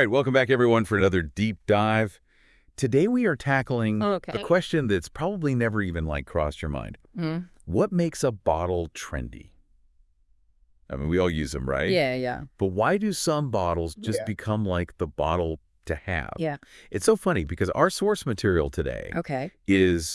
right, welcome back everyone for another deep dive. Today we are tackling a Okay. question that's probably never even crossed your mind. Mm. What makes a bottle trendy? I mean, we all use them, right? Yeah, yeah. But why do some bottles just Yeah. become like the bottle to have? Yeah. It's so funny because our source material today Okay. is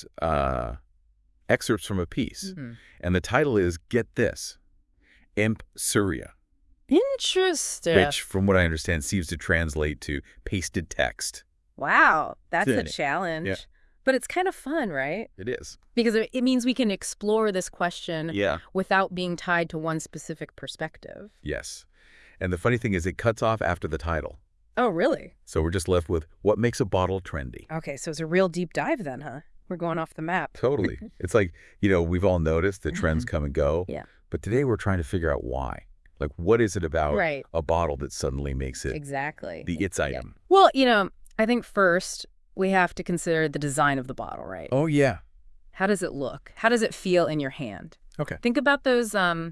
excerpts from a piece. Mhm. And the title is, get this, Imp Surya, Interesting. which from what I understand seems to translate to pasted text. Wow, that's a Fascinating. challenge. Yeah. But it's kind of fun, right? It is. Because it means we can explore this question Yeah. without being tied to one specific perspective. Yes. And the funny thing is it cuts off after the title. Oh, really? So we're just left with what makes a bottle trendy. Okay, so it's a real deep dive then, huh? We're going off the map. Totally. It's like, we've all noticed that trends come and go. Yeah. But today we're trying to figure out why. Like, what is it about Right. a bottle that suddenly makes it Exactly. the it's item? Well, I think first we have to consider the design of the bottle, right? Oh, yeah. How does it look? How does it feel in your hand? Okay. Think about those,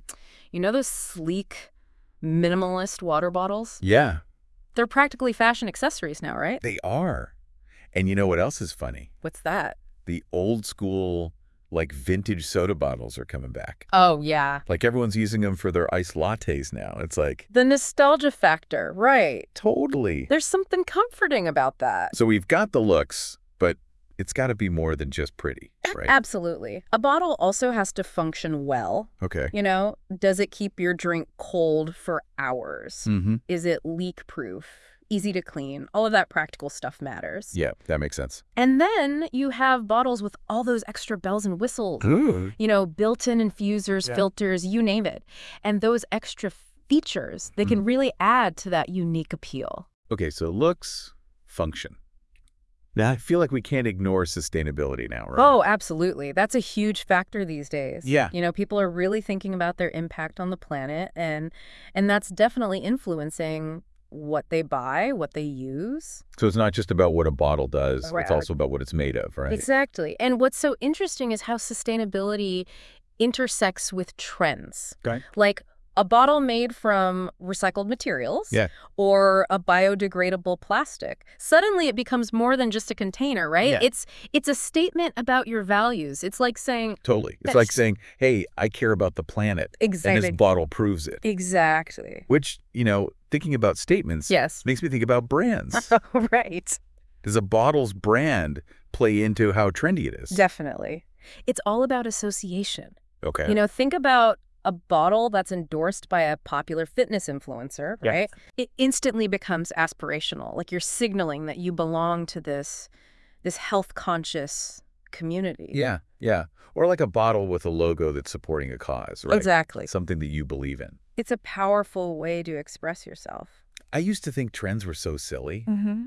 those sleek, minimalist water bottles? Yeah, They're practically fashion accessories now, right? they are. And you know what else is funny? What's that? The old school, vintage soda bottles are coming back. Oh, yeah. Like, everyone's using them for their iced lattes now. It's like, The nostalgia factor, right. totally. There's something comforting about that. So we've got the looks, but it's got to be more than just pretty, right? Absolutely. A bottle also has to function well. Okay. Does it keep your drink cold for hours? Mm-hmm. Is it leak-proof? Easy to clean? All of that practical stuff matters. Yeah, that makes sense. And then you have bottles with all those extra bells and whistles. Ooh. Built-in infusers, Yeah. filters, you name it. And those extra features, they can really add to that unique appeal. Okay, so looks, function. Now, I feel like we can't ignore sustainability now, right? Oh, absolutely. That's a huge factor these days. Yeah. People are really thinking about their impact on the planet, and that's definitely influencing what they buy, what they use. So it's not just about what a bottle does, Right. it's also about what it's made of, right? Exactly. And what's so interesting is how sustainability intersects with trends. Okay. Like a bottle made from recycled materials Yeah. or a biodegradable plastic. Suddenly it becomes more than just a container, right? Yeah. It's a statement about your values. It's like saying Totally. It's That's- like saying, hey, I care about the planet. Exactly. And this bottle proves it. Exactly. Which, thinking about statements Yes. makes me think about brands. Right. Does a bottle's brand play into how trendy it is? Definitely. It's all about association. Okay. Think about a bottle that's endorsed by a popular fitness influencer, Yeah. right? It instantly becomes aspirational. Like you're signaling that you belong to this health-conscious community. Yeah, yeah. Or like a bottle with a logo that's supporting a cause, right? Exactly. Something that you believe in. It's a powerful way to express yourself. I used to think trends were so silly, Mm-hmm.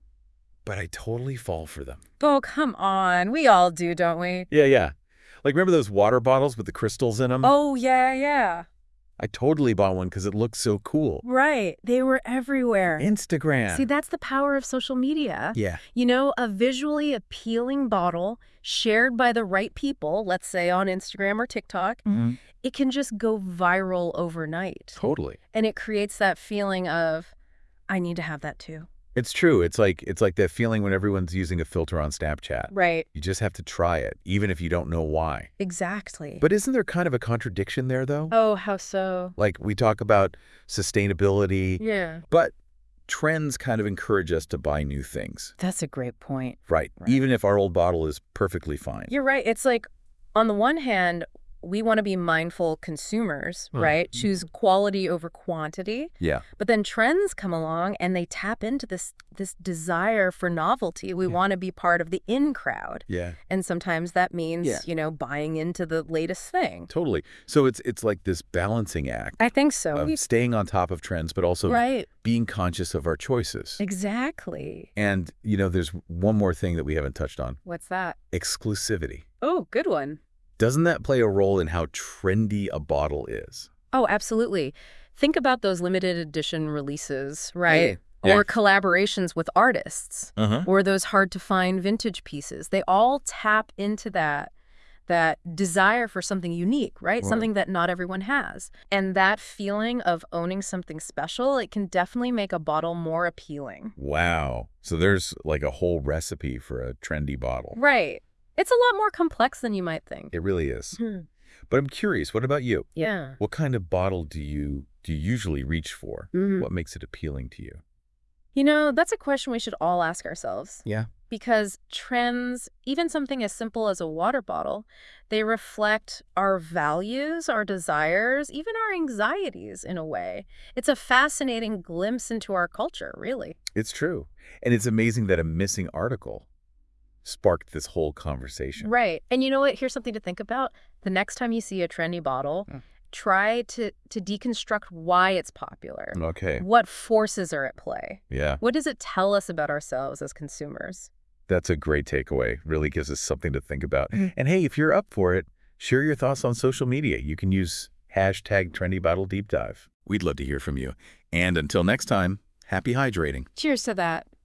but I totally fall for them. Oh, come on. We all do, don't we? Yeah, yeah. Like, remember those water bottles with the crystals in them? Oh, yeah, yeah. I totally bought one because it looked so cool. Right. They were everywhere. Instagram. See, that's the power of social media. Yeah. A visually appealing bottle shared by the right people, let's say on Instagram or TikTok, it can just go viral overnight. Totally. And it creates that feeling of, I need to have that too. It's true. It's like that feeling when everyone's using a filter on Snapchat. Right. You just have to try it, even if you don't know why. Exactly. But isn't there kind of a contradiction there, though? Oh, how so? Like, we talk about sustainability, Yeah. but trends kind of encourage us to buy new things. That's a great point. Right. Right. Even if our old bottle is perfectly fine. You're right. It's like, on the one hand, we want to be mindful consumers, right? Choose quality over quantity. Yeah. But then trends come along and they tap into this desire for novelty. We want to be part of the in crowd. Yeah. And sometimes that means, Yeah. buying into the latest thing. Totally. So it's like this balancing act I think so. of staying on top of trends, but also Right. being conscious of our choices. Exactly. And, there's one more thing that we haven't touched on. What's that? Exclusivity. Oh, good one. Doesn't that play a role in how trendy a bottle is? Oh, absolutely. Think about those limited edition releases, right? Yeah. Or collaborations with artists. Uh-huh. Or those hard-to-find vintage pieces. They all tap into that that desire for something unique, right? Something that not everyone has. And that feeling of owning something special, it can definitely make a bottle more appealing. Wow. So there's like a whole recipe for a trendy bottle. Right. It's a lot more complex than you might think. It really is. But I'm curious, what about you? Yeah. What kind of bottle do you usually reach for? What makes it appealing to you? You know, that's a question we should all ask ourselves. Yeah. Because trends, even something as simple as a water bottle, they reflect our values, our desires, even our anxieties in a way. It's a fascinating glimpse into our culture, really. It's true. And it's amazing that a missing article sparked this whole conversation. Right. And you know what? Here's something to think about. The next time you see a trendy bottle, try to deconstruct why it's popular. Okay. What forces are at play? Yeah. What does it tell us about ourselves as consumers? That's a great takeaway. Really gives us something to think about. And hey, if you're up for it, share your thoughts on social media. You can use #TrendyBottleDeepDive. We'd love to hear from you. And until next time, happy hydrating. Cheers to that.